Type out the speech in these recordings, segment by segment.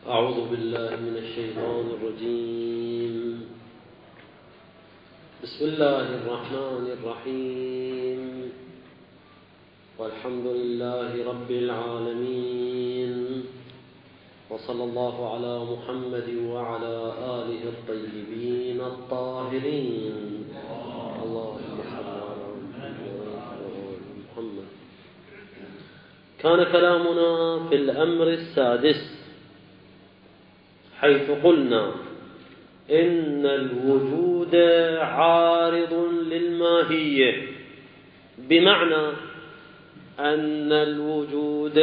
أعوذ بالله من الشيطان الرجيم. بسم الله الرحمن الرحيم. والحمد لله رب العالمين، وصلى الله على محمد وعلى آله الطيبين الطاهرين. اللهم صل على محمد. كان كلامنا في الأمر السادس، حيث قلنا إن الوجود عارض للماهية، بمعنى أن الوجود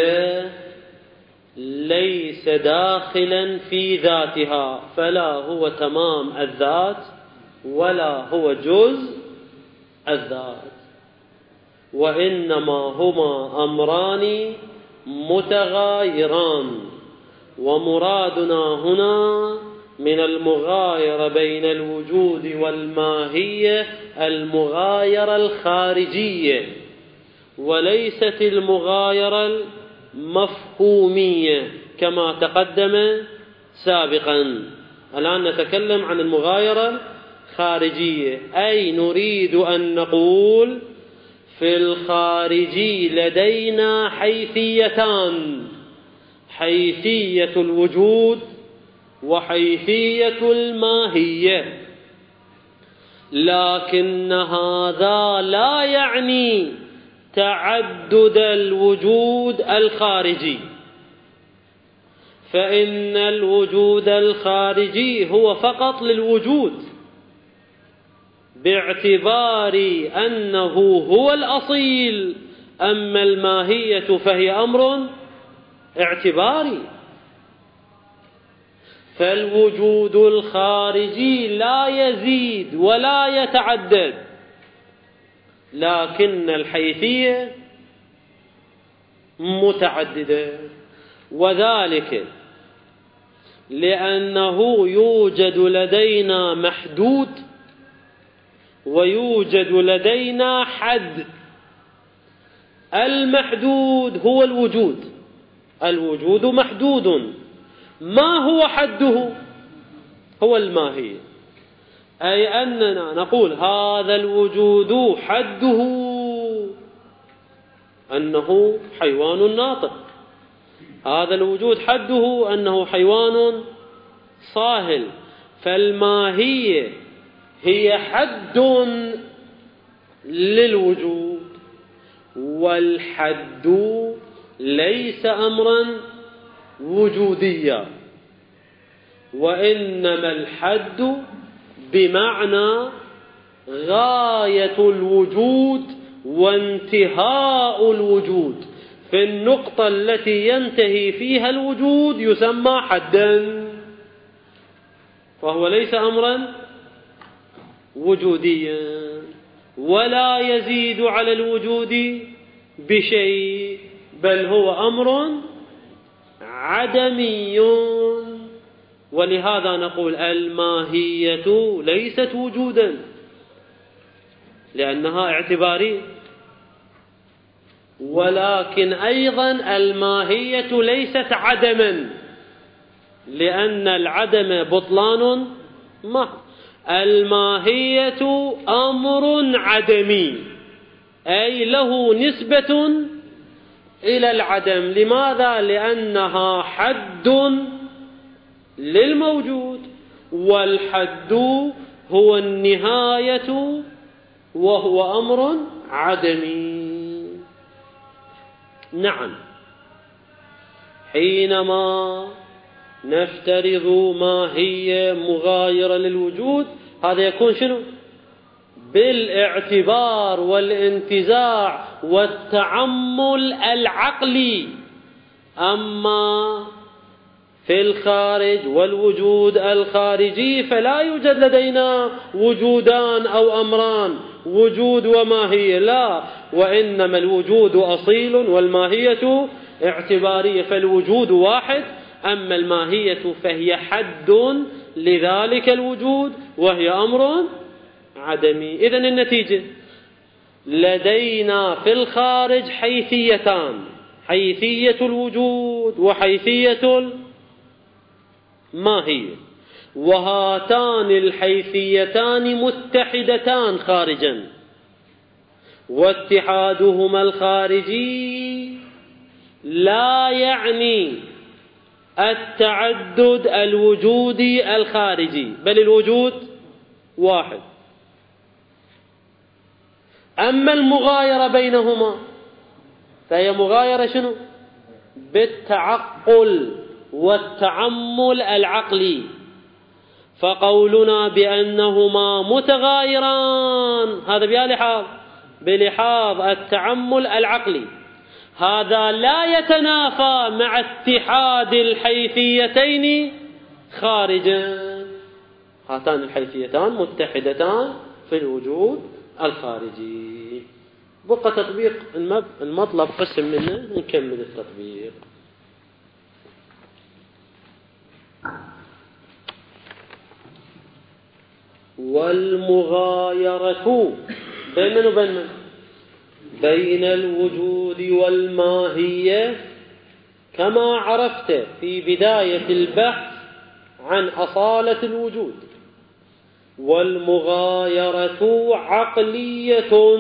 ليس داخلا في ذاتها، فلا هو تمام الذات ولا هو جزء الذات، وإنما هما أمران متغايران. ومرادنا هنا من المغايرة بين الوجود والماهية المغايرة الخارجية، وليست المغايرة المفهومية كما تقدم سابقا. الآن نتكلم عن المغايرة الخارجية، أي نريد أن نقول في الخارجي لدينا حيثيتان: حيثية الوجود وحيثية الماهية، لكن هذا لا يعني تعدد الوجود الخارجي، فإن الوجود الخارجي هو فقط للوجود باعتبار أنه هو الأصيل، أما الماهية فهي أمر اعتباري. فالوجود الخارجي لا يزيد ولا يتعدد، لكن الحيثية متعددة، وذلك لأنه يوجد لدينا محدود ويوجد لدينا حد. المحدود هو الوجود، الوجود محدود. ما هو حده؟ هو الماهية، أي أننا نقول هذا الوجود حده أنه حيوان ناطق، هذا الوجود حده أنه حيوان صاهل. فالماهية هي حد للوجود، والحد ليس أمرا وجوديا، وإنما الحد بمعنى غاية الوجود وانتهاء الوجود. في النقطة التي ينتهي فيها الوجود يسمى حدا، فهو ليس أمرا وجوديا ولا يزيد على الوجود بشيء، بل هو أمر عدمي. ولهذا نقول الماهية ليست وجودا لأنها اعتبارية، ولكن أيضا الماهية ليست عدما لأن العدم بطلان محض. الماهية أمر عدمي، أي له نسبة إلى العدم. لماذا؟ لأنها حد للموجود، والحد هو النهاية وهو أمر عدمي. نعم، حينما نفترض ماهية مغايرة للوجود، هذا يكون شنو؟ بالاعتبار والانتزاع والتعمل العقلي. أما في الخارج والوجود الخارجي فلا يوجد لدينا وجودان أو أمران، وجود وماهية، لا، وإنما الوجود أصيل والماهية اعتبارية. فالوجود واحد، أما الماهية فهي حد لذلك الوجود وهي أمر عدمي. إذن النتيجة لدينا في الخارج حيثيتان: حيثية الوجود وحيثية ماهية، وهاتان الحيثيتان متحدتان خارجا، واتحادهما الخارجي لا يعني التعدد الوجودي الخارجي، بل الوجود واحد. أما المغايرة بينهما فهي مغايرة شنو؟ بالتعقل والتعمل العقلي. فقولنا بأنهما متغايران هذا بلحاظ التعمل العقلي، هذا لا يتنافى مع اتحاد الحيثيتين خارجا. هاتان الحيثيتان متحدتان في الوجود الخارجي. بقى تطبيق المطلب قسم منه، نكمل التطبيق. والمغايرة بين من وبين من؟ بين الوجود والماهية، كما عرفت في بداية البحث عن أصالة الوجود. والمغايرة عقلية،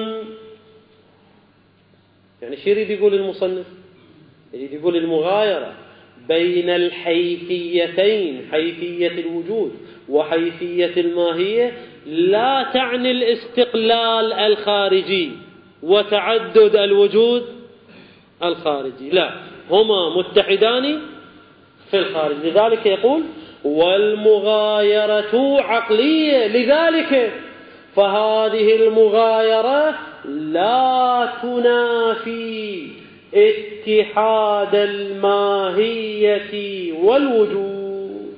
يعني شو يريد يقول المصنف؟ يريد يقول المغايرة بين الحيثيتين، حيثية الوجود وحيثية الماهية، لا تعني الاستقلال الخارجي وتعدد الوجود الخارجي، لا، هما متحدان في الخارج. لذلك يقول والمغايرة عقلية، لذلك فهذه المغايرة لا تنافي اتحاد الماهية والوجود.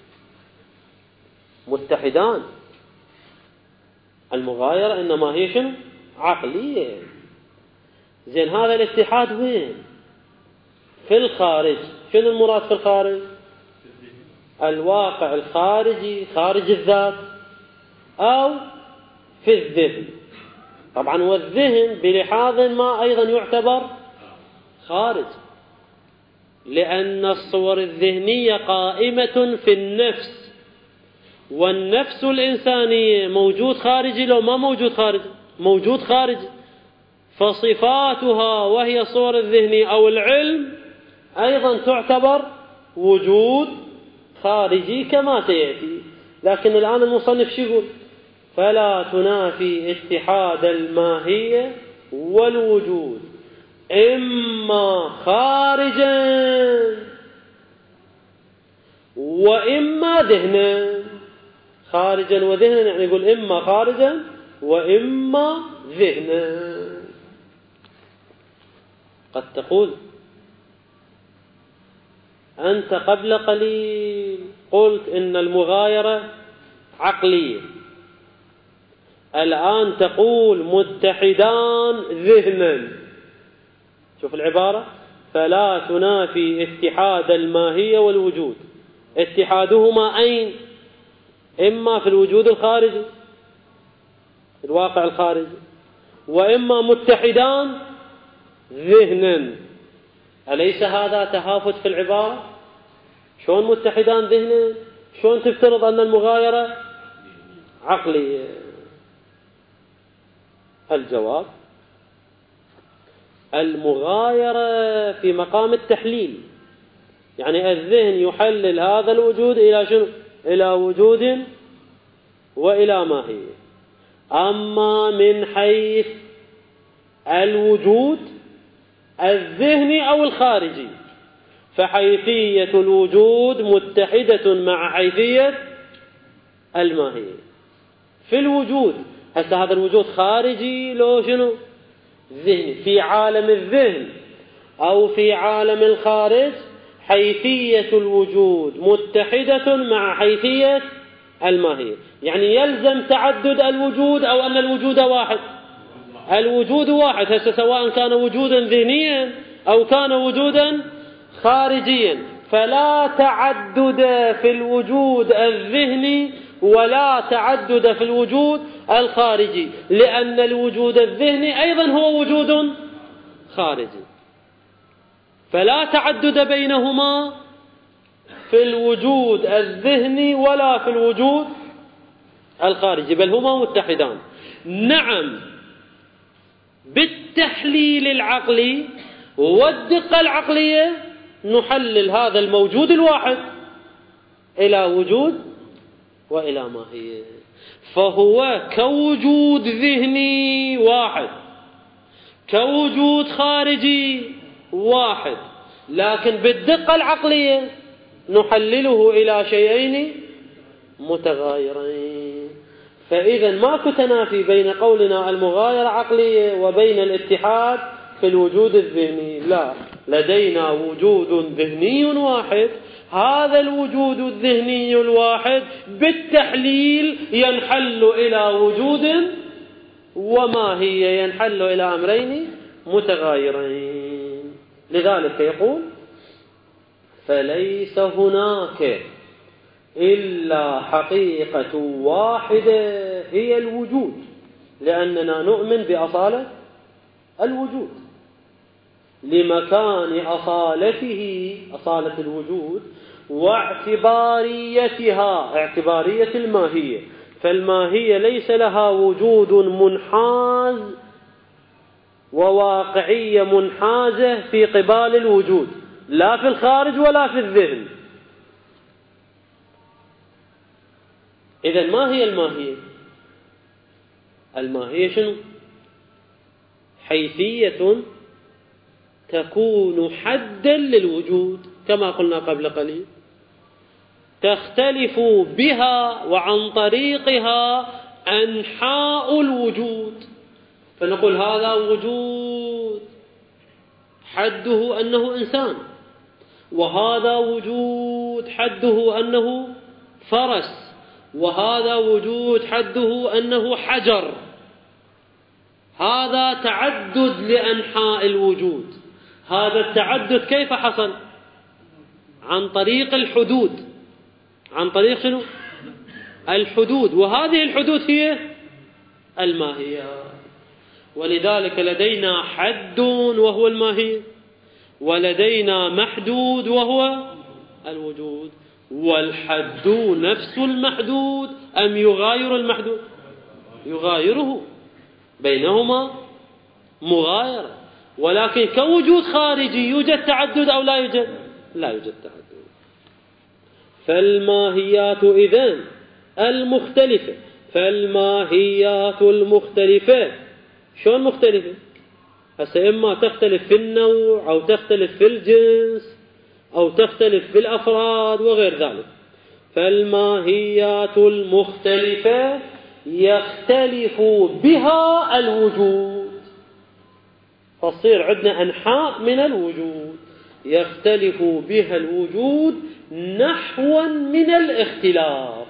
متحدان، المغايرة إنما هي شنو؟ عقلية. زين هذا الاتحاد وين؟ في الخارج. شنو المراد في الخارج؟ الواقع الخارجي، خارج الذات، أو في الذهن. طبعا والذهن بلحاظ ما أيضا يعتبر خارج، لأن الصور الذهنية قائمة في النفس، والنفس الإنسانية موجود خارجي لو ما موجود خارجي؟ موجود خارجي. فصفاتها وهي الصور الذهنية أو العلم أيضا تعتبر وجود خارجي كما سيأتي. لكن الآن المصنف شو يقول؟ فلا تنافي اتحاد الماهية والوجود، إما خارجا وإما ذهنا. خارجا وذهنا يعني يقول إما خارجا وإما ذهنا. قد تقول أنت قبل قليل قلت إن المغايرة عقلية، الآن تقول متحدان ذهنا. شوف العبارة، فلا تنافي اتحاد الماهية والوجود. اتحادهما أين؟ إما في الوجود الخارجي، الواقع الخارجي، وإما متحدان ذهنا. أليس هذا تهافت في العبارة؟ شلون متحدان ذهنا؟ شلون تفترض أن المغايرة عقلية؟ الجواب: المغايرة في مقام التحليل، يعني الذهن يحلل هذا الوجود إلى شنو؟ إلى وجود وإلى ماهية. أما من حيث الوجود الذهني أو الخارجي فحيثية الوجود متحدة مع حيثية الماهية. في الوجود هسه هذا الوجود خارجي لو شنو؟ ذهني. في عالم الذهن أو في عالم الخارج حيثية الوجود متحدة مع حيثية الماهية. يعني يلزم تعدد الوجود أو أن الوجود واحد؟ الوجود واحد. هسه سواء كان وجودا ذهنيا أو كان وجودا خارجيا، فلا تعدد في الوجود الذهني ولا تعدد في الوجود الخارجي، لأن الوجود الذهني أيضا هو وجود خارجي، فلا تعدد بينهما في الوجود الذهني ولا في الوجود الخارجي، بل هما متحدان. نعم، بالتحليل العقلي والدقة العقلية نحلل هذا الموجود الواحد إلى وجود وإلى ماهية، فهو كوجود ذهني واحد، كوجود خارجي واحد، لكن بالدقة العقلية نحلله إلى شيئين متغايرين. فإذا ماكو تنافي بين قولنا المغايرة عقلية وبين الاتحاد في الوجود الذهني، لا، لدينا وجود ذهني واحد، هذا الوجود الذهني الواحد بالتحليل ينحل إلى وجود وماهية، ينحل إلى أمرين متغايرين. لذلك يقول: فليس هناك إلا حقيقة واحدة هي الوجود، لأننا نؤمن بأصالة الوجود لمكان أصالته، أصالة الوجود، واعتباريتها، اعتبارية الماهية. فالماهية ليس لها وجود منحاز وواقعية منحازة في قبال الوجود، لا في الخارج ولا في الذهن. إذن ما هي الماهية؟ الماهية شنو؟ حيثية تكون حدا للوجود، كما قلنا قبل قليل، تختلف بها وعن طريقها أنحاء الوجود. فنقول هذا وجود حده أنه إنسان، وهذا وجود حده أنه فرس، وهذا وجود حده أنه حجر. هذا تعدد لأنحاء الوجود. هذا التعدد كيف حصل؟ عن طريق الحدود. عن طريق شنو؟ الحدود، وهذه الحدود هي الماهية. ولذلك لدينا حد وهو الماهية، ولدينا محدود وهو الوجود. والحد نفس المحدود أم يغاير المحدود؟ يغايره، بينهما مغايرة. ولكن كوجود خارجي يوجد تعدد أو لا يوجد؟ لا يوجد تعدد. فالماهيات إذن المختلفة، فالماهيات المختلفة شلون مختلفة؟ هسه إما تختلف في النوع أو تختلف في الجنس أو تختلف في الأفراد وغير ذلك. فالماهيات المختلفة يختلف بها الوجود، فتصير عندنا أنحاء من الوجود يختلف بها الوجود نحوا من الاختلاف.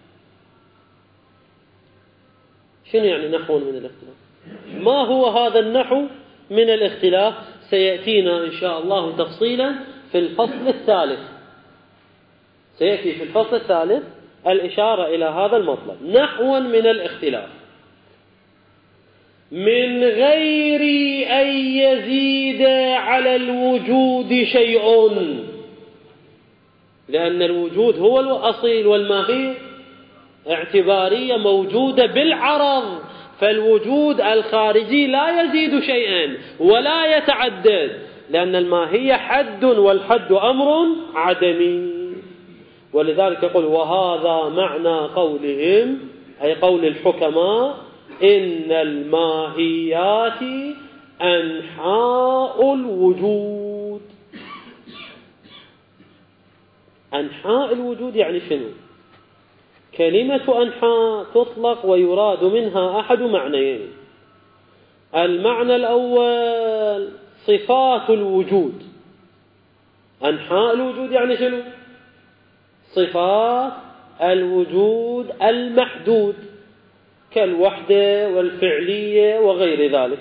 شنو يعني نحوا من الاختلاف؟ ما هو هذا النحو من الاختلاف؟ سيأتينا إن شاء الله تفصيلا في الفصل الثالث، سيأتي في الفصل الثالث الإشارة إلى هذا المطلب، نحوا من الاختلاف، من غير أن يزيد على الوجود شيء، لأن الوجود هو الأصيل والماهية اعتبارية موجودة بالعرض، فالوجود الخارجي لا يزيد شيئا ولا يتعدد، لأن الماهية حد، والحد أمر عدمي. ولذلك يقول: وهذا معنى قولهم، أي قول الحكماء: إن الماهيات أنحاء الوجود. أنحاء الوجود يعني شنو؟ كلمة أنحاء تطلق ويراد منها أحد معنيين. المعنى الأول صفات الوجود. أنحاء الوجود يعني شنو؟ صفات الوجود المحدود، كالوحدة والفعلية وغير ذلك.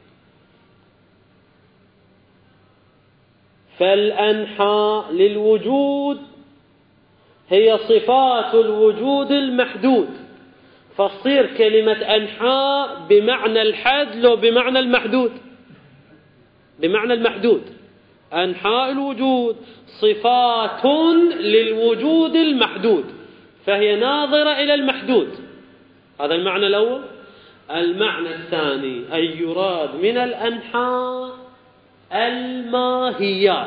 فالأنحاء للوجود هي صفات الوجود المحدود، فتصير كلمة أنحاء بمعنى الحد لو بمعنى المحدود. بمعنى المحدود أنحاء الوجود صفات للوجود المحدود، فهي ناظرة إلى المحدود. هذا المعنى الأول. المعنى الثاني أن يراد من الأنحاء الماهيات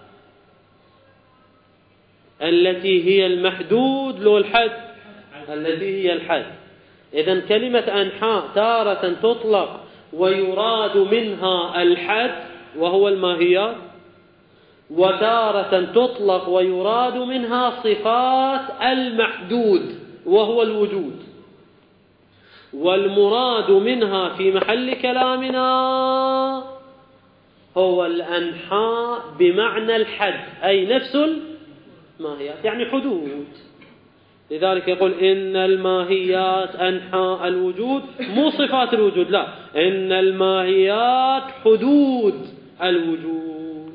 التي هي المحدود لو الحد، التي هي الحد. إذن كلمة أنحاء تارة تطلق ويراد منها الحد وهو الماهيات، وتارة تطلق ويراد منها صفات المحدود وهو الوجود. والمراد منها في محل كلامنا هو الأنحاء بمعنى الحد، أي نفس الماهيات، يعني حدود. لذلك يقول إن الماهيات أنحاء الوجود، مو صفات الوجود، لا، إن الماهيات حدود الوجود.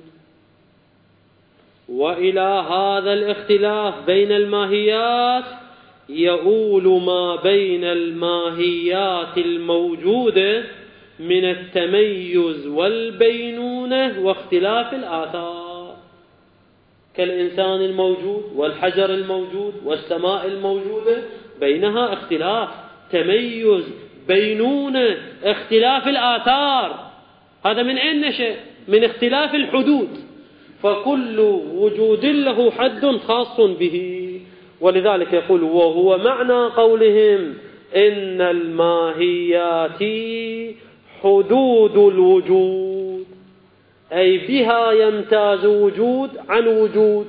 وإلى هذا الاختلاف بين الماهيات يؤول ما بين الماهيات الموجودة من التميز والبينونة واختلاف الآثار، كالإنسان الموجود والحجر الموجود والسماء الموجودة، بينها اختلاف، تميز، بينونة، اختلاف الآثار. هذا من أين نشأ؟ من اختلاف الحدود، فكل وجود له حد خاص به. ولذلك يقول وهو معنى قولهم إن الماهيات حدود الوجود، أي بها يمتاز وجود عن وجود،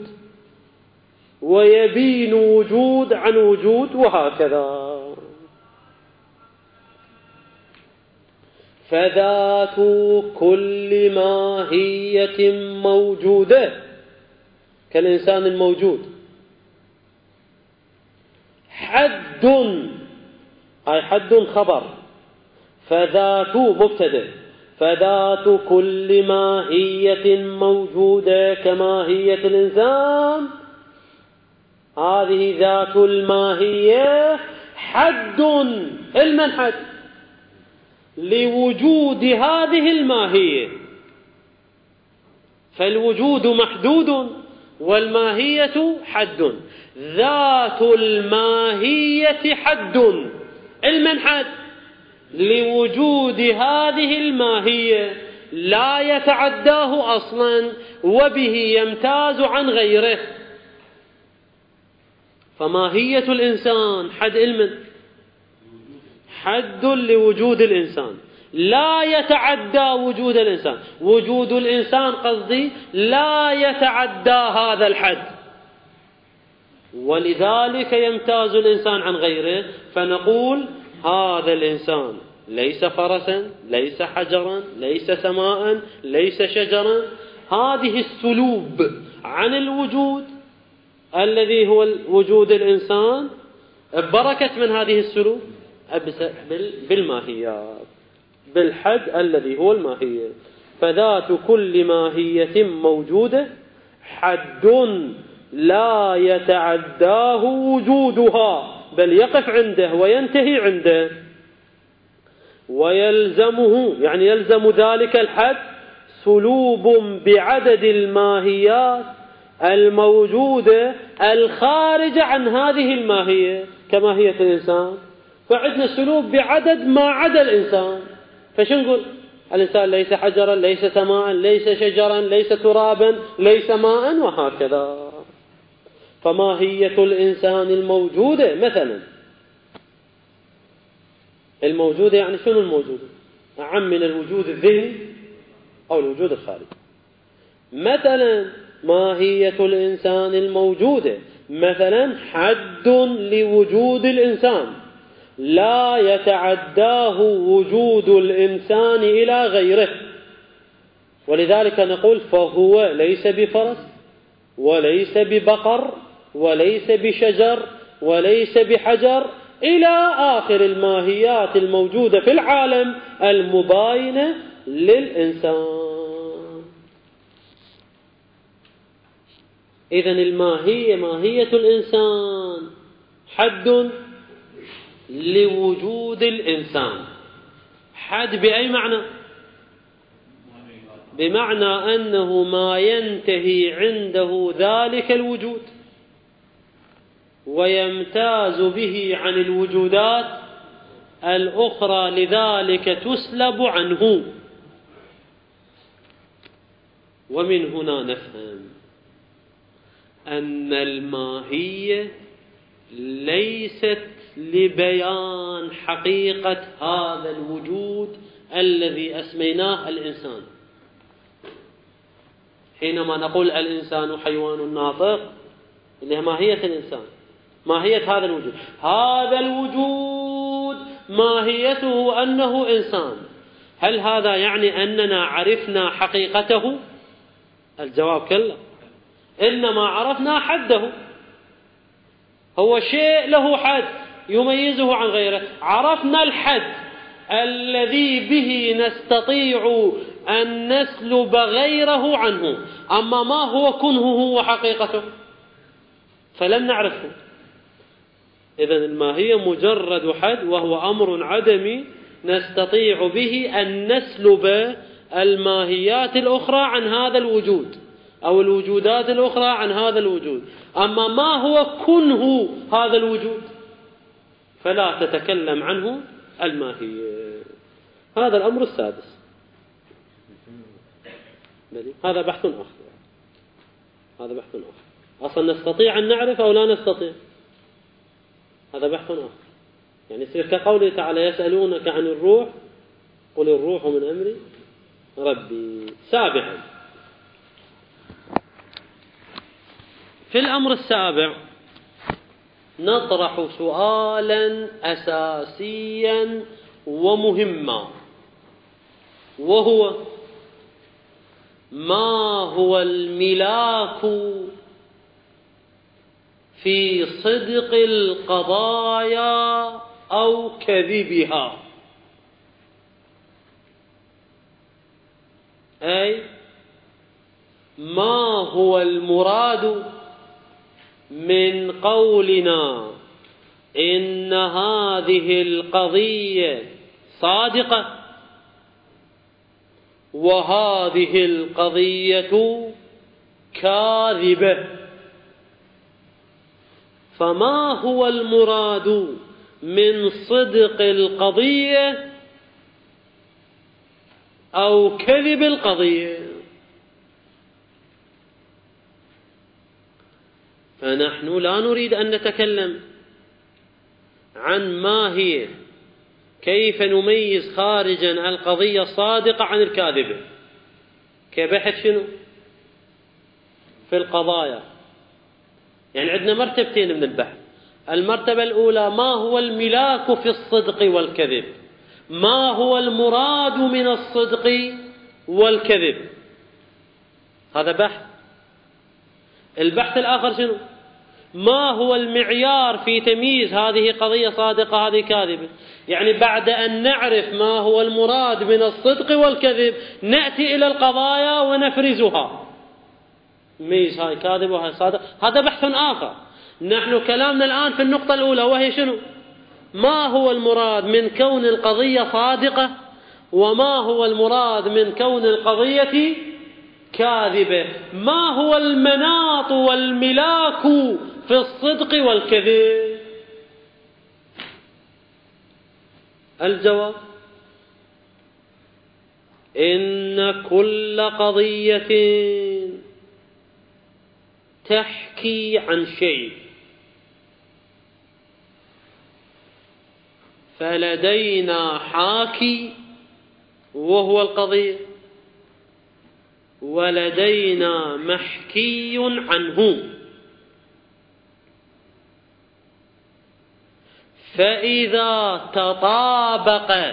ويبين وجود عن وجود، وهكذا. فذات كل ماهية موجودة كالإنسان الموجود حد، أي حد خبر، فذات مبتدأ، فذات كل ماهية موجودة كماهية الإنسان، هذه ذات الماهية حد. المن حد؟ لوجود هذه الماهية، فالوجود محدود والماهية حد. ذات الماهية حد. المن حد؟ لوجود هذه الماهية، لا يتعداه أصلا وبه يمتاز عن غيره. فماهية الإنسان حد المن؟ حد لوجود الإنسان، لا يتعدى وجود الإنسان. وجود الإنسان قصدي لا يتعدى هذا الحد، ولذلك يمتاز الإنسان عن غيره. فنقول هذا الإنسان ليس فرسا، ليس حجرا، ليس سماء، ليس شجرا. هذه السلوب عن الوجود الذي هو وجود الإنسان بركت من هذه السلوب بالماهيات، بالحد الذي هو الماهية. فذات كل ماهية موجودة حد لا يتعداه وجودها، بل يقف عنده وينتهي عنده. ويلزمه، يعني يلزم ذلك الحد، سلوب بعدد الماهيات الموجودة الخارجة عن هذه الماهية كماهية الإنسان. فعندنا سلوب بعدد ما عدا الإنسان. فشو نقول؟ الإنسان ليس حجرا، ليس سماء، ليس شجرا، ليس ترابا، ليس ماء، وهكذا. فماهية الإنسان الموجودة مثلا، الموجودة يعني شنو الموجودة؟ أعم من الوجود الذهني أو الوجود الخارجي. مثلا ماهية الإنسان الموجودة مثلا حد لوجود الإنسان، لا يتعداه وجود الإنسان إلى غيره. ولذلك نقول فهو ليس بفرس وليس ببقر وليس بشجر وليس بحجر، إلى آخر الماهيات الموجودة في العالم المباينة للإنسان. إذن الماهية، ماهية الإنسان حد لوجود الإنسان. حد بأي معنى؟ بمعنى أنه ما ينتهي عنده ذلك الوجود ويمتاز به عن الوجودات الأخرى، لذلك تسلب عنه. ومن هنا نفهم أن الماهية ليست لبيان حقيقة هذا الوجود الذي أسميناه الإنسان. حينما نقول الإنسان حيوان ناطق، اللي هي ماهية الإنسان، ماهية هذا الوجود. هذا الوجود ماهيته أنه إنسان. هل هذا يعني أننا عرفنا حقيقته؟ الجواب كلا، إنما عرفنا حده. هو شيء له حد يميزه عن غيره، عرفنا الحد الذي به نستطيع أن نسلب غيره عنه، أما ما هو كنهه وحقيقته فلم نعرفه. إذن الماهية مجرد حد، وهو أمر عدمي نستطيع به أن نسلب الماهيات الأخرى عن هذا الوجود، أو الوجودات الأخرى عن هذا الوجود. أما ما هو كنه هذا الوجود فلا تتكلم عنه الماهية. هذا الأمر السادس. هذا بحث آخر. هذا بحث آخر. أصلا نستطيع أن نعرف أو لا نستطيع، هذا بحث آخر. يعني يصير كقوله تعالى يسألونك عن الروح قل الروح من أمر ربي. سابعا، في الأمر السابع نطرح سؤالا أساسيا ومهما، وهو ما هو الملاك في صدق القضايا أو كذبها؟ أي ما هو المراد من قولنا إن هذه القضية صادقة وهذه القضية كاذبة؟ فما هو المراد من صدق القضية أو كذب القضية؟ فنحن لا نريد أن نتكلم عن ما هي، كيف نميز خارجا القضية الصادقة عن الكاذبة، كبحث شنو في القضايا. يعني عندنا مرتبتين من البحث. المرتبة الأولى ما هو الملاك في الصدق والكذب، ما هو المراد من الصدق والكذب، هذا بحث. البحث الآخر شنو؟ ما هو المعيار في تمييز هذه قضية صادقة هذه كاذبة. يعني بعد أن نعرف ما هو المراد من الصدق والكذب نأتي إلى القضايا ونفرزها، نميز هاي كاذب وهاي صادق. هذا بحث آخر. نحن كلامنا الآن في النقطة الأولى، وهي شنو؟ ما هو المراد من كون القضية صادقة، وما هو المراد من كون القضية كاذبة. ما هو المناط والملاك في الصدق والكذب؟ الجواب إن كل قضية تحكي عن شيء فلدينا حاكي وهو القضية، ولدينا محكي عنه. فإذا تطابق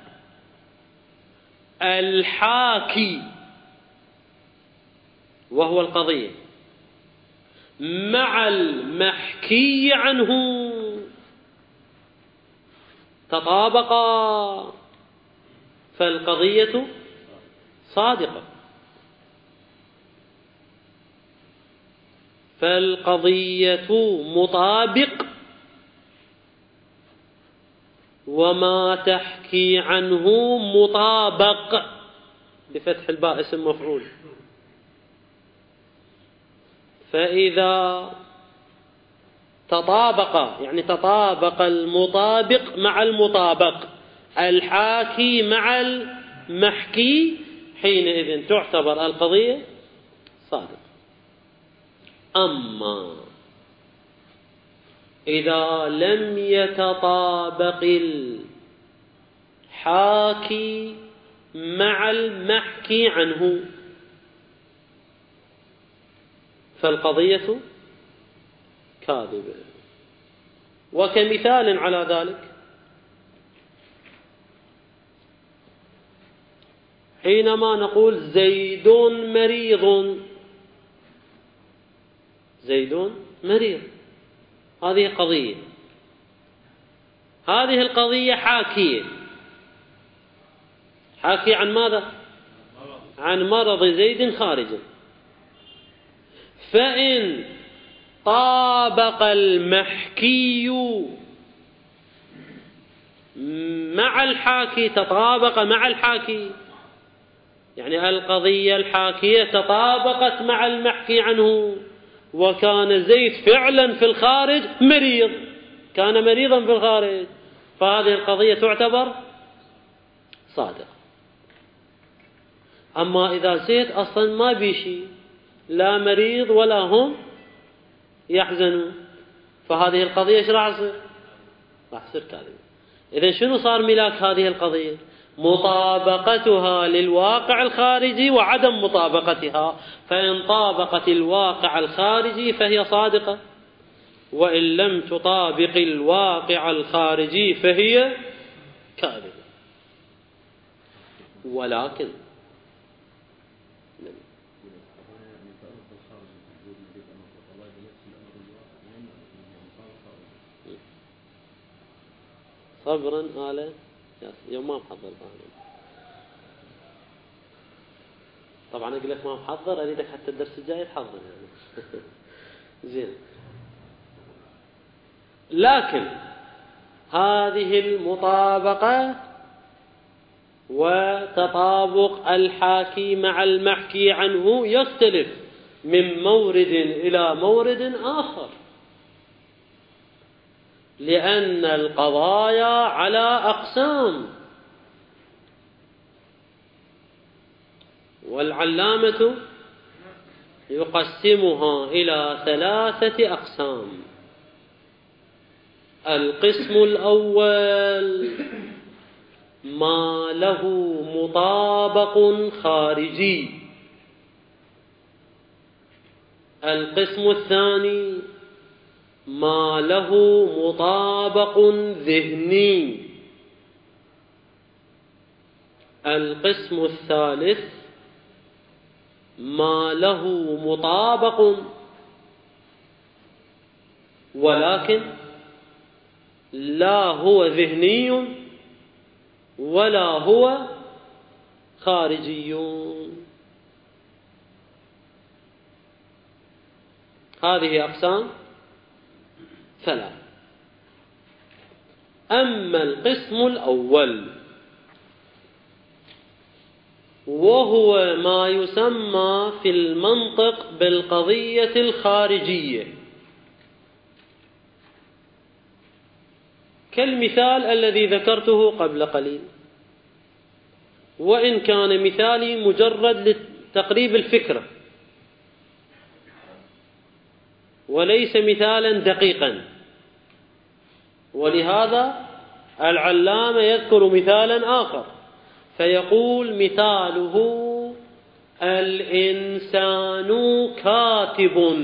الحاكي وهو القضية مع المحكي عنه، تطابقا، فالقضية صادقة. فالقضية مطابق، وما تحكي عنه مطابق. بفتح الباء اسم مفعول. فإذا تطابق، يعني تطابق المطابق مع المطابق، الحاكي مع المحكي، حينئذ تعتبر القضية صادقة. أما إذا لم يتطابق الحاكي مع المحكي عنه فالقضية كاذبة. وكمثال على ذلك حينما نقول زيد مريض، زيد مريض، هذه قضية، هذه القضية حاكية، حاكية عن ماذا؟ عن مرض زيد خارجا. فإن طابق المحكي مع الحاكي، تطابق مع الحاكي، يعني القضية الحاكية تطابقت مع المحكي عنه، وكان زيد فعلا في الخارج مريض، كان مريضا في الخارج، فهذه القضية تعتبر صادقة. أما إذا زيد أصلا ما بيشي، لا مريض ولا هم يحزنون، فهذه القضية ايش راح تصير؟ راح تصير كاذبة. إذن شنو صار ملاك هذه القضية؟ مطابقتها للواقع الخارجي وعدم مطابقتها. فإن طابقت الواقع الخارجي فهي صادقة، وإن لم تطابق الواقع الخارجي فهي كاذبة. ولكن صبرا آله يوم ما محضر طبعا أقول لك ما محضر، أريدك حتى الدرس الجاي تحضر يعني. زين. لكن هذه المطابقة وتطابق الحاكي مع المحكي عنه يختلف من مورد إلى مورد آخر، لأن القضايا على أقسام، والعلامة يقسمها إلى 3 أقسام. القسم الأول ما له مطابق خارجي. القسم الثاني ما له مطابق ذهني. القسم الثالث ما له مطابق ولكن لا هو ذهني ولا هو خارجي. هذه أقسام 3. أما القسم الأول وهو ما يسمى في المنطق بالقضية الخارجية، كالمثال الذي ذكرته قبل قليل، وإن كان مثالي مجرد لتقريب الفكرة وليس مثالا دقيقا، ولهذا العلامة يذكر مثالا آخر فيقول مثاله الإنسان كاتب.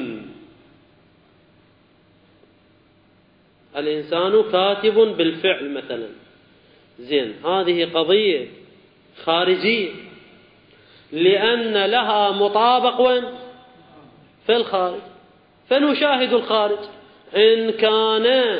الإنسان كاتب بالفعل مثلا. زين، هذه قضية خارجية لأن لها مطابق وين؟ في الخارج. فنشاهد الخارج إن كان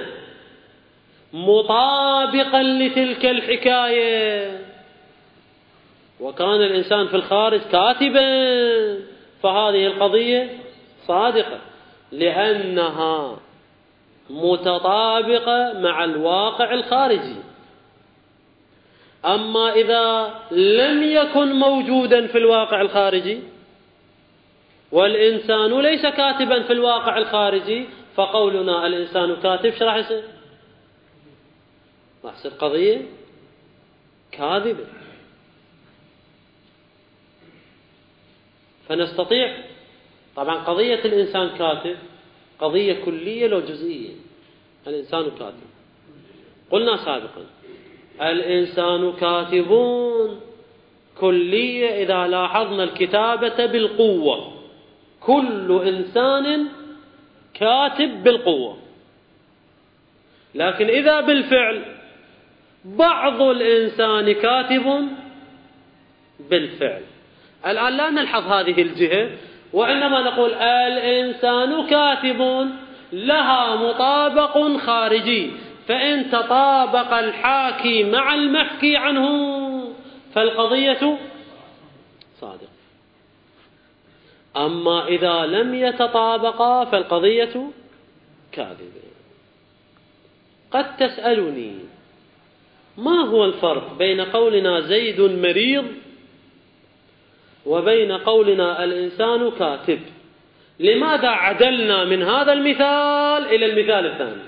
مطابقا لتلك الحكاية وكان الإنسان في الخارج كاتبا فهذه القضية صادقة لأنها متطابقة مع الواقع الخارجي. أما إذا لم يكن موجودا في الواقع الخارجي والإنسان ليس كاتبا في الواقع الخارجي، فقولنا الإنسان كاتب شو راح يصير؟ راح يصير قضية كاذبة. فنستطيع طبعا قضية الإنسان كاتب قضية كلية لو جزئية. الإنسان كاتب، قلنا سابقا الإنسان كاتبون كلية إذا لاحظنا الكتابة بالقوة، كل إنسان كاتب بالقوة. لكن إذا بالفعل بعض الإنسان كاتب بالفعل، الآن لا نلحظ هذه الجهة، وإنما نقول الإنسان كاتب لها مطابق خارجي، فإن تطابق الحاكي مع المحكي عنه فالقضية صادقة. أما إذا لم يتطابقا فالقضية كاذبة. قد تسألني ما هو الفرق بين قولنا زيد مريض وبين قولنا الإنسان كاتب؟ لماذا عدلنا من هذا المثال إلى المثال الثاني؟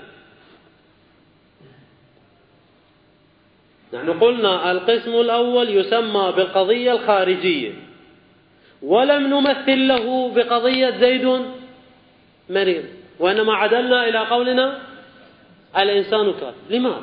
نحن قلنا القسم الأول يسمى بالقضية الخارجية، ولم نمثل له بقضية زيد مريض، وإنما عدلنا إلى قولنا الإنسان كاتب. لماذا؟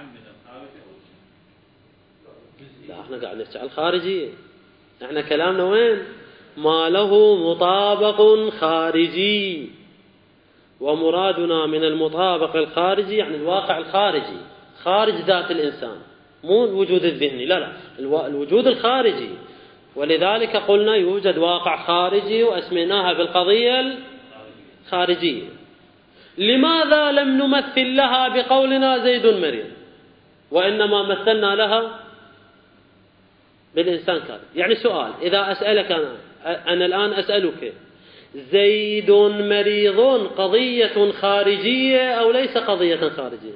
لا، احنا قاعد نحكي عن الخارجية. احنا كلامنا وين؟ ما له مطابق خارجي، ومرادنا من المطابق الخارجي يعني الواقع الخارجي خارج ذات الإنسان، مو الوجود الذهني، لا الوجود الخارجي. ولذلك قلنا يوجد واقع خارجي وأسميناها بالقضية الخارجية. لماذا لم نمثل لها بقولنا زيد مريض وإنما مثلنا لها بالإنسان كاتب؟ يعني سؤال، إذا أسألك أنا الآن أسألك زيد مريض قضية خارجية أو ليس قضية خارجية؟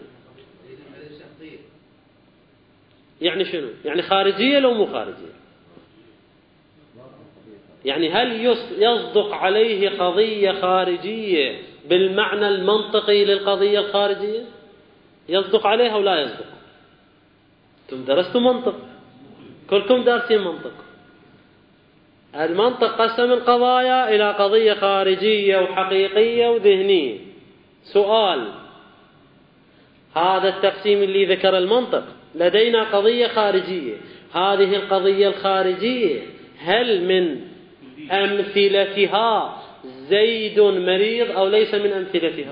يعني شنو؟ يعني خارجية لو مو خارجية؟ يعني هل يصدق عليه قضية خارجية بالمعنى المنطقي للقضية الخارجية؟ يصدق عليها أو لا يصدق؟ أنتم درستوا منطق، كلكم دارسين منطق. المنطق قسم القضايا إلى قضية خارجية وحقيقية وذهنية. سؤال، هذا التقسيم اللي ذكر المنطق لدينا قضية خارجية، هذه القضية الخارجية هل من أمثلتها زيد مريض أو ليس من أمثلتها؟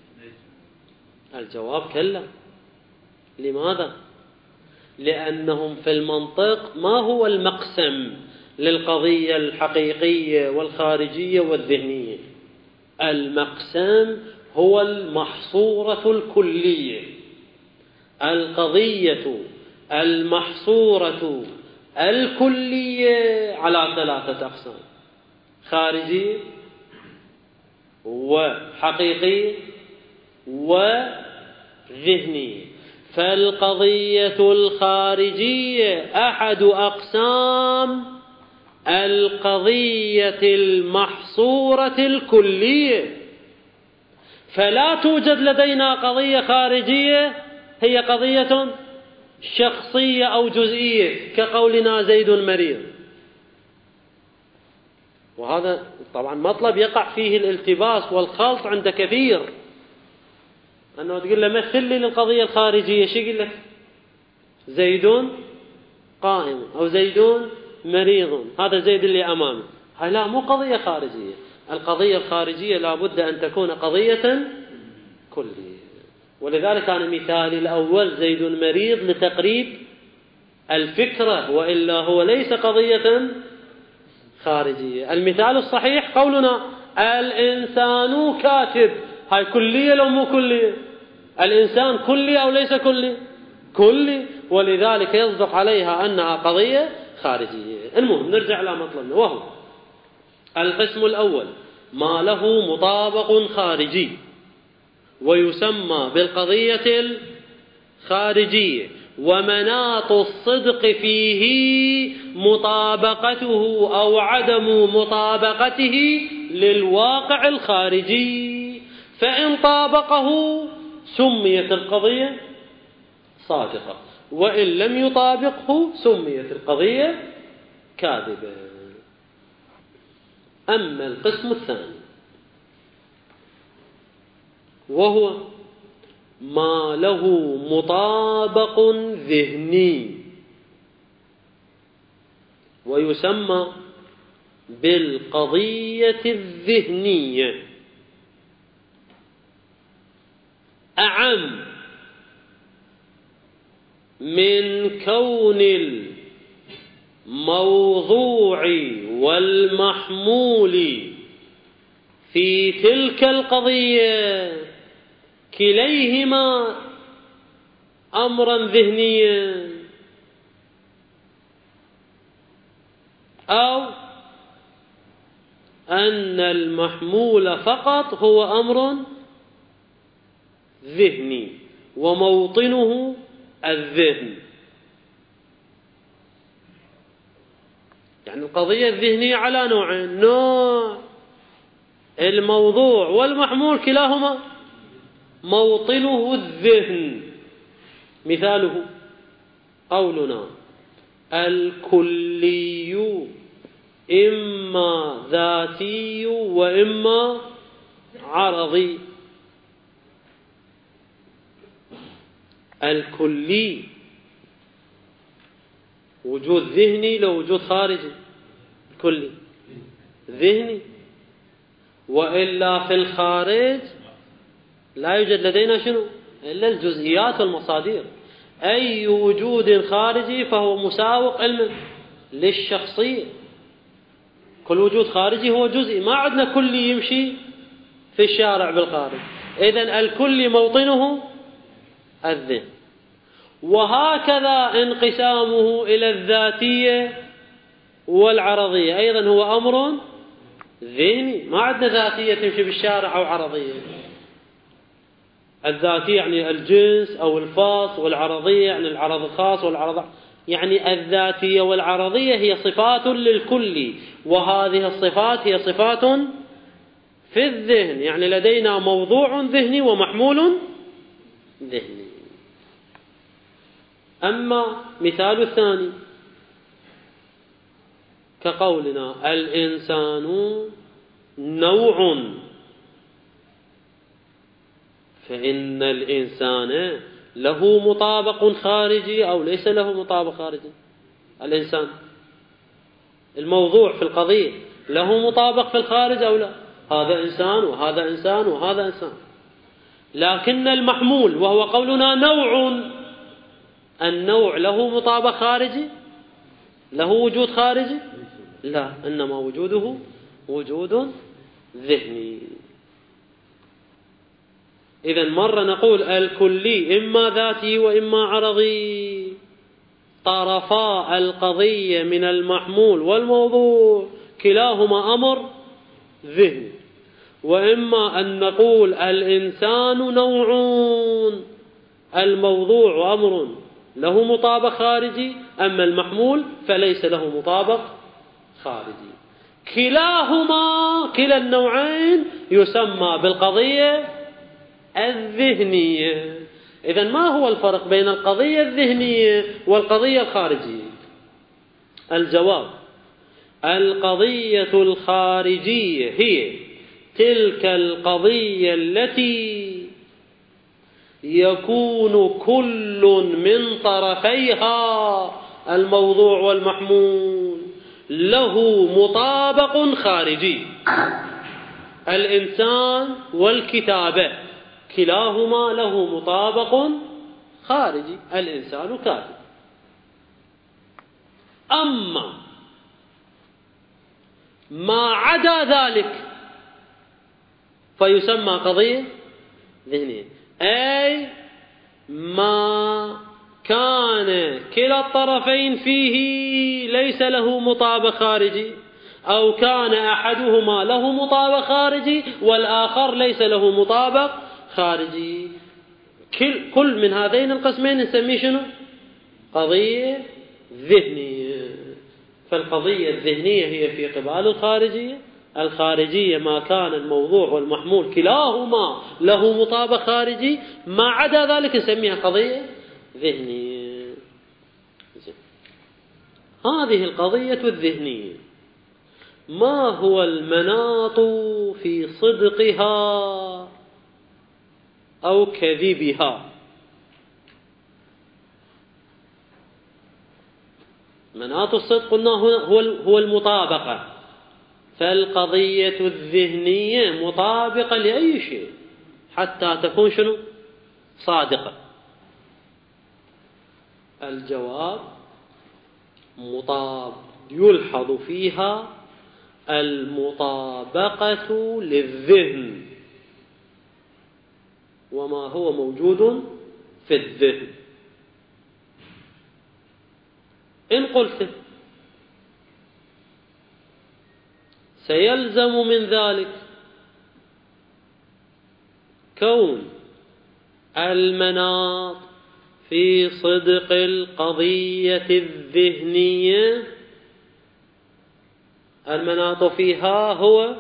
الجواب كلا. لماذا؟ لأنهم في المنطق ما هو المقسم للقضية الحقيقية والخارجية والذهنية؟ المقسم هو المحصورة الكلية. القضية المحصورة الكلية على ثلاثة أقسام: خارجي وحقيقي وذهني. فالقضية الخارجية أحد أقسام القضية المحصورة الكلية، فلا توجد لدينا قضية خارجية هي قضية شخصية أو جزئية كقولنا زيد مريض. وهذا طبعا مطلب يقع فيه الالتباس والخلط عند كثير، أنه تقول له مثل لي للقضية الخارجية، شو يقول لك؟ زيد قائم أو زيد مريض، هذا زيد اللي أمامه. هاي لا، مو قضية خارجية. القضية الخارجية لابد أن تكون قضية كلية. ولذلك كان مثالي الأول زيد مريض لتقريب الفكرة، وإلا هو ليس قضية خارجية. المثال الصحيح قولنا الإنسان كاتب، هاي كلية لو مو كلية؟ الإنسان كلي أو ليس كلي؟ كلي، ولذلك يصدق عليها أنها قضية خارجية. المهم نرجع إلى مطلبنا، وهو القسم الأول ما له مطابق خارجي ويسمى بالقضية الخارجية، ومناط الصدق فيه مطابقته أو عدم مطابقته للواقع الخارجي، فإن طابقه سميت القضية صادقة، وإن لم يطابقه سميت القضية كاذبة. أما القسم الثاني وهو ما له مطابق ذهني، ويسمى بالقضية الذهنية، أعم من كون الموضوع والمحمول في تلك القضية كليهما أمرا ذهنيا، أو أن المحمول فقط هو أمر ذهني وموطنه الذهن. يعني القضية الذهنية على نوعين: نوع الموضوع والمحمول كلاهما موطنه الذهن. مثاله قولنا الكلي إما ذاتي وإما عرضي. الكلي وجود ذهني لو وجود خارجي، كلي ذهني، وإلا في الخارج لا يوجد لدينا شنو إلا الجزئيات والمصادر. أي وجود خارجي فهو مساوق علما للشخصية. كل وجود خارجي هو جزئي، ما عندنا كلي يمشي في الشارع بالخارج. إذن الكلي موطنه الذهن. وهكذا انقسامه إلى الذاتية والعرضية أيضا هو أمر ذهني. ما عندنا ذاتية تمشي بالشارع أو عرضية. الذاتية يعني الجنس أو الفاص، والعرضية يعني العرض الخاص والعرض. يعني الذاتية والعرضية هي صفات للكل، وهذه الصفات هي صفات في الذهن. يعني لدينا موضوع ذهني ومحمول ذهني. أما مثال الثاني كقولنا الإنسان نوع، فإن الإنسان له مطابق خارجي أو ليس له مطابق خارجي. الإنسان الموضوع في القضية له مطابق في الخارج أو لا؟ هذا إنسان وهذا إنسان وهذا إنسان. لكن المحمول وهو قولنا نوع، النوع له مطابق خارجي؟ له وجود خارجي؟ لا، إنما وجوده وجود ذهني. إذن مرة نقول الكلي إما ذاتي وإما عرضي، طرفا القضية من المحمول والموضوع كلاهما أمر ذهني. وإما أن نقول الإنسان نوع، الموضوع أمر له مطابق خارجي، أما المحمول فليس له مطابق خارجي. كلا النوعين يسمى بالقضية الذهنية. إذن ما هو الفرق بين القضية الذهنية والقضية الخارجية؟ الجواب: القضية الخارجية هي تلك القضية التي يكون كل من طرفيها الموضوع والمحمول له مطابق خارجي. الإنسان والكتابة كلاهما له مطابق خارجي، الإنسان كاتب. أما ما عدا ذلك فيسمى قضية ذهنية، أي ما كان كلا الطرفين فيه ليس له مطابق خارجي، أو كان أحدهما له مطابق خارجي والآخر ليس له مطابق خارجي. كل من هذين القسمين نسميه شنو؟ قضية ذهنية. فالقضية الذهنية هي في قبال الخارجية. الخارجية ما كان الموضوع والمحمول كلاهما له مطابق خارجي، ما عدا ذلك نسميها قضية ذهنية. هذه القضية الذهنية ما هو المناط في صدقها أو كذبها؟ مناط الصدق قلنا هو المطابقة. فالقضية الذهنية مطابقة لأي شيء حتى تكون شنو؟ صادقة. الجواب يلحظ فيها المطابقة للذهن وما هو موجود في الذهن. إن قلت سيلزم من ذلك كون المناط في صدق القضية الذهنية، المناط فيها هو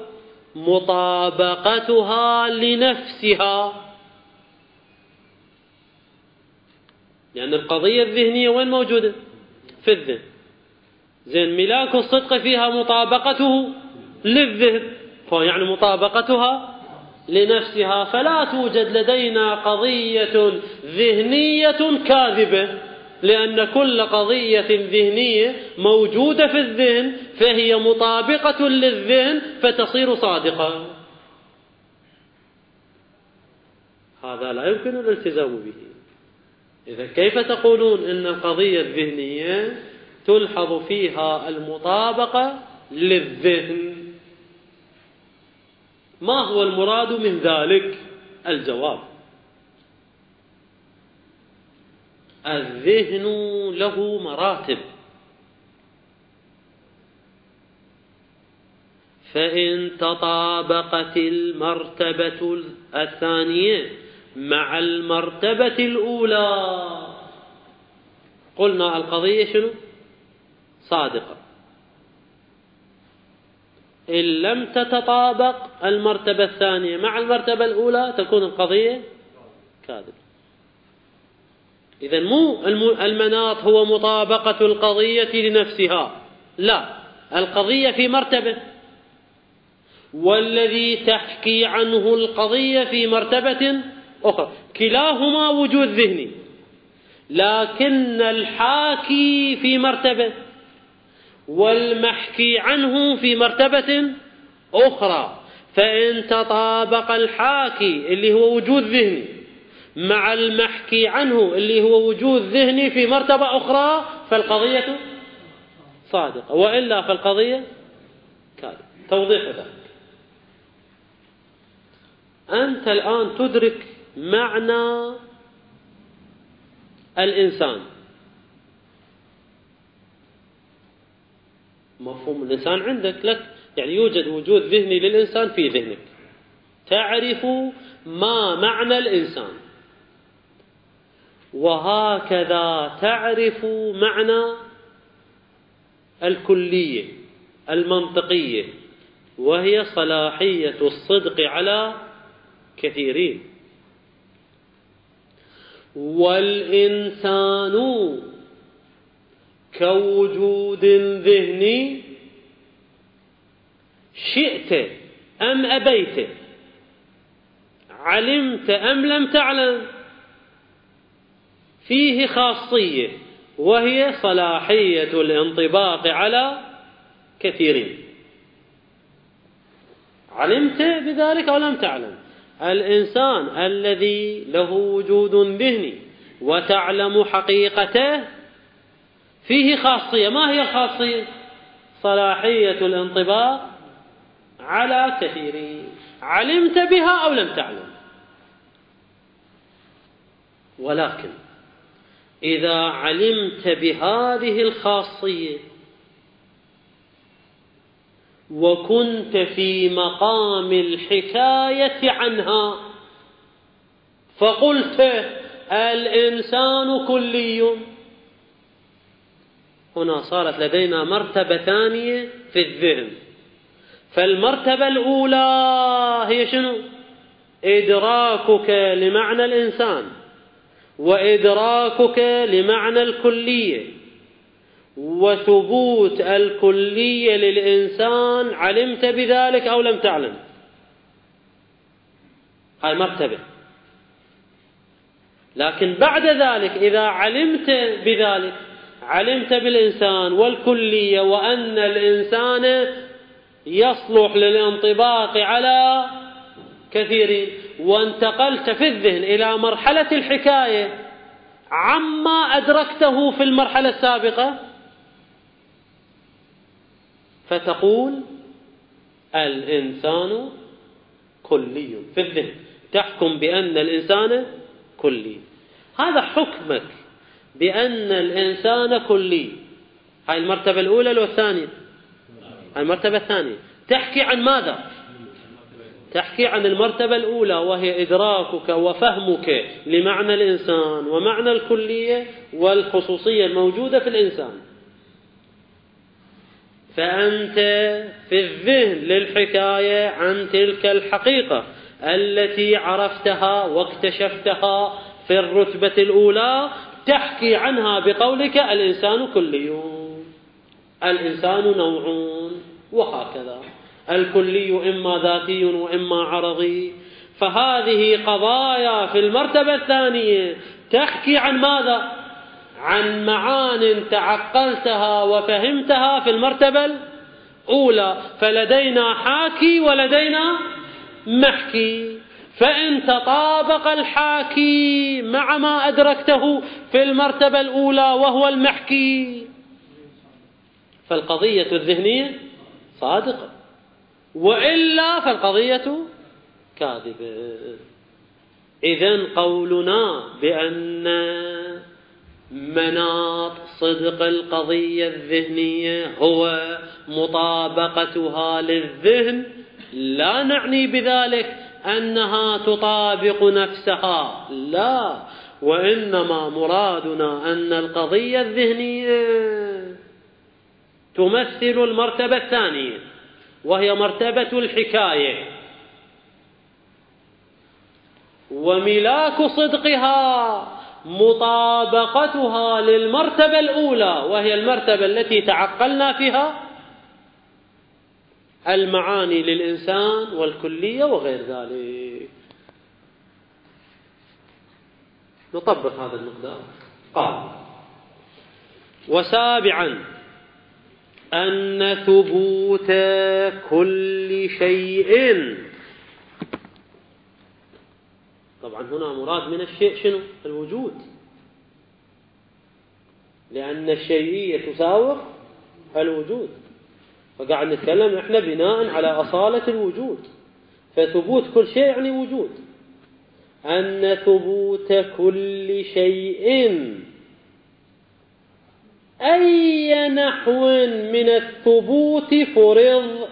مطابقتها لنفسها. لأن القضية الذهنية وين موجودة؟ في الذهن. زين، ملاك الصدق فيها مطابقته للذهن، يعني مطابقتها لنفسها. فلا توجد لدينا قضية ذهنية كاذبة، لأن كل قضية ذهنية موجودة في الذهن فهي مطابقة للذهن فتصير صادقة. هذا لا يمكن الالتزام به. إذا كيف تقولون إن القضية الذهنية تلحظ فيها المطابقة للذهن؟ ما هو المراد من ذلك؟ الجواب: الذهن له مراتب، فإن تطابقت المرتبة الثانية مع المرتبة الأولى قلنا القضية شنو؟ صادقة. إن لم تتطابق المرتبة الثانية مع المرتبة الأولى تكون القضية كاذبة. إذن مو المناط هو مطابقة القضية لنفسها، لا، القضية في مرتبة، والذي تحكي عنه القضية في مرتبة أخرى. كلاهما وجود ذهني، لكن الحاكي في مرتبة والمحكي عنه في مرتبة أخرى. فإن تطابق الحاكي اللي هو وجود ذهني مع المحكي عنه اللي هو وجود ذهني في مرتبة أخرى فالقضية صادقة، وإلا فالقضية كاذبة. توضيح ذلك: أنت الآن تدرك معنى الإنسان، مفهوم الإنسان عندك، لك يعني يوجد وجود ذهني للإنسان في ذهنك، تعرف ما معنى الإنسان، وهكذا تعرف معنى الكلية المنطقية وهي صلاحية الصدق على كثيرين. والإنسان كوجود ذهني شئت أم أبيت، علمت أم لم تعلم، فيه خاصية وهي صلاحية الانطباق على كثيرين. علمت بذلك أو لم تعلم، الإنسان الذي له وجود ذهني وتعلم حقيقته فيه خاصية. ما هي الخاصية؟ صلاحية الانطباق على كثيرين، علمت بها أو لم تعلم. ولكن إذا علمت بهذه الخاصية وكنت في مقام الحكاية عنها فقلت الإنسان كلي، هنا صارت لدينا مرتبة ثانية في الذهن. فالمرتبة الأولى هي شنو؟ إدراكك لمعنى الإنسان، وإدراكك لمعنى الكلية، وثبوت الكلية للإنسان، علمت بذلك أو لم تعلم. هاي مرتبة. لكن بعد ذلك إذا علمت بذلك، علمت بالإنسان والكلية وأن الإنسان يصلح للانطباق على كثيرين، وانتقلت في الذهن إلى مرحلة الحكاية عما أدركته في المرحلة السابقة، فتقول الإنسان كلي في الذهن، تحكم بأن الإنسان كلي. هذا حكمك بأن الإنسان كلي. هاي المرتبة الأولى لو الثانية؟ هاي المرتبة الثانية. تحكي عن ماذا؟ تحكي عن المرتبة الأولى، وهي إدراكك وفهمك لمعنى الإنسان ومعنى الكلية والخصوصية الموجودة في الإنسان. فأنت في الذهن للحكاية عن تلك الحقيقة التي عرفتها واكتشفتها في الرتبة الأولى، تحكي عنها بقولك الإنسان كلي، الإنسان نوع، وهكذا. الكلي إما ذاتي وإما عرضي. فهذه قضايا في المرتبة الثانية تحكي عن ماذا؟ عن معان تعقلتها وفهمتها في المرتبة الأولى. فلدينا حاكي ولدينا محكي. فإن تطابق الحاكي مع ما أدركته في المرتبة الأولى وهو المحكي، فالقضية الذهنية صادقة، وإلا فالقضية كاذبة. إذن قولنا بأن مناط صدق القضية الذهنية هو مطابقتها للذهن، لا نعني بذلك أنها تطابق نفسها، لا، وإنما مرادنا أن القضية الذهنية تمثل المرتبة الثانية، وهي مرتبة الحكاية، وملاك صدقها مطابقتها للمرتبة الأولى، وهي المرتبة التي تعقلنا فيها المعاني للإنسان والكلية وغير ذلك. نطبق هذا المقدار. قال: وسابعا أن ثبوت كل شيء. طبعا هنا مراد من الشيء شنو؟ الوجود، لأن الشيئية تساوي الوجود. فقاعد نتكلم احنا بناء على أصالة الوجود، فثبوت كل شيء يعني وجود. أن ثبوت كل شيء أي نحو من الثبوت فرض،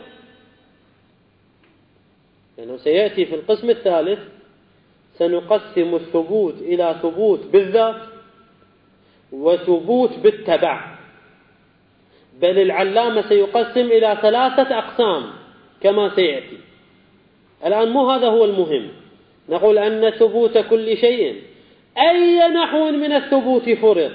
لأنه سيأتي في القسم الثالث سنقسم الثبوت إلى ثبوت بالذات وثبوت بالتبع، بل العلامة سيقسم إلى 3 أقسام كما سيأتي. الآن مو هذا هو المهم، نقول أن ثبوت كل شيء أي نحو من الثبوت فرض.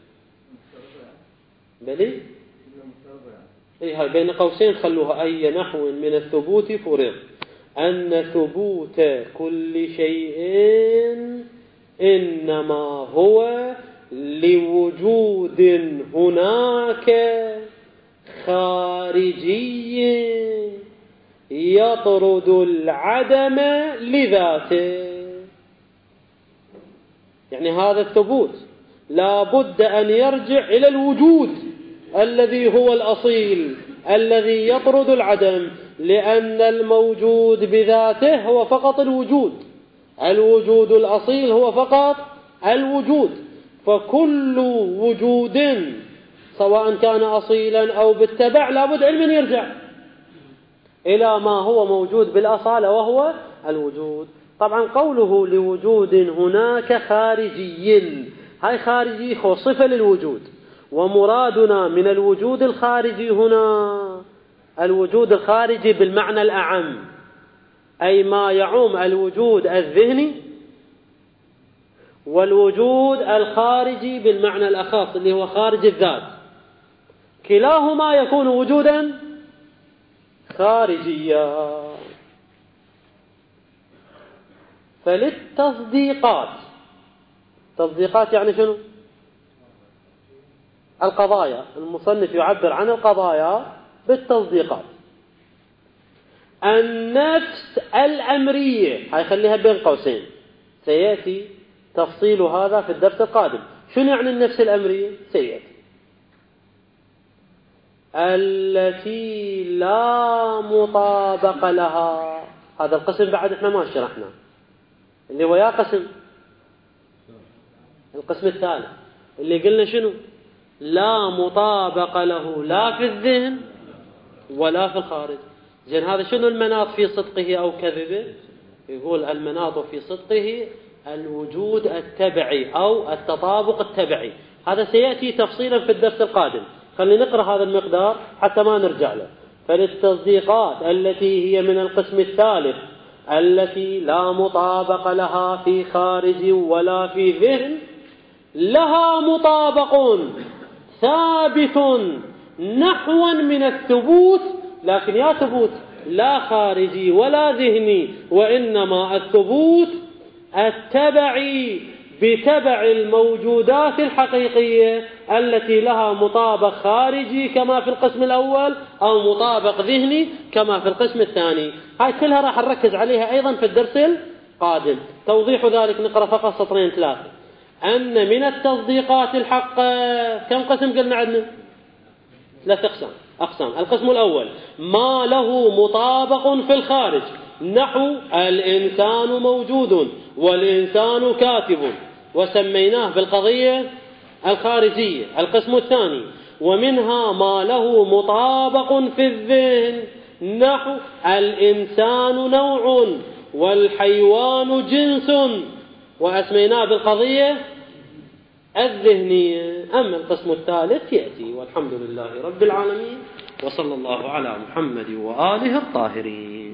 بلي هاي بين قوسين خلوها أي نحو من الثبوت فرض. أن ثبوت كل شيء إنما هو لوجود هناك خارجي يطرد العدم لذاته. يعني هذا الثبوت لا بد أن يرجع إلى الوجود الذي هو الأصيل الذي يطرد العدم، لأن الموجود بذاته هو فقط الوجود، الوجود الأصيل هو فقط الوجود. فكل وجود سواء كان أصيلا أو بالتبع لابد علم يرجع إلى ما هو موجود بالأصالة وهو الوجود. طبعا قوله لوجود هناك خارجي، هاي خارجي هو صفة للوجود، ومرادنا من الوجود الخارجي هنا الوجود الخارجي بالمعنى الأعم، أي ما يعم الوجود الذهني، والوجود الخارجي بالمعنى الأخص اللي هو خارج الذات، كلاهما يكون وجودا خارجيا. فللتصديقات، تصديقات يعني شنو؟ القضايا، المصنف يعبر عن القضايا بالتصديقات. النفس الأمرية، هاي خليها بين قوسين، سيأتي تفصيل هذا في الدرس القادم. شنو يعني النفس الأمرية؟ سيأتي. التي لا مطابق لها، هذا القسم بعد احنا ما شرحنا، اللي هو يا قسم القسم الثالث اللي قلنا شنو؟ لا مطابق له لا في الذهن ولا في الخارج. زين هذا شنو المناط في صدقه أو كذبه؟ يقول المناط في صدقه الوجود التبعي أو التطابق التبعي. هذا سيأتي تفصيلا في الدرس القادم، خلينا نقرأ هذا المقدار حتى ما نرجع له. فللتصديقات التي هي من القسم الثالث التي لا مطابق لها في خارج ولا في ذهن، لها مطابق ثابت نحوا من الثبوت، لكن يا ثبوت لا خارجي ولا ذهني، وإنما الثبوت التبعي بتبع الموجودات الحقيقية التي لها مطابق خارجي كما في القسم الأول، أو مطابق ذهني كما في القسم الثاني. هاي كلها راح نركز عليها أيضا في الدرس القادم. توضيح ذلك نقرأ فقط سطرين ثلاثة. أن من التصديقات الحقة كم قسم قلنا عندنا؟ 3 أقسام. القسم الأول ما له مطابق في الخارج، نحو الإنسان موجود والإنسان كاتب، وسميناه بالقضية الخارجية. القسم الثاني ومنها ما له مطابق في الذهن، نحو الإنسان نوع والحيوان جنس، وأسميناه بالقضية الذهنية. أما القسم الثالث يأتي، والحمد لله رب العالمين، وصلى الله على محمد وآله الطاهرين.